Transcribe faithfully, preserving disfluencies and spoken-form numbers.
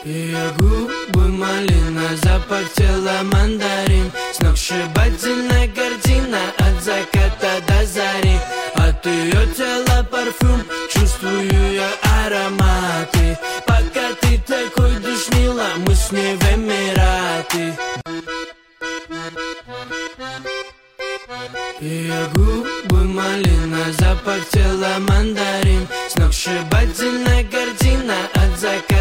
Ее губы малина, запах тела мандарин, сногсшибательная картина от заката до зари. От ее тела парфюм, чувствую я ароматы. Пока ты такой душнила, мы с ней в Эмираты. Ее губы малина, запах тела мандарин, сногсшибательная картина от заката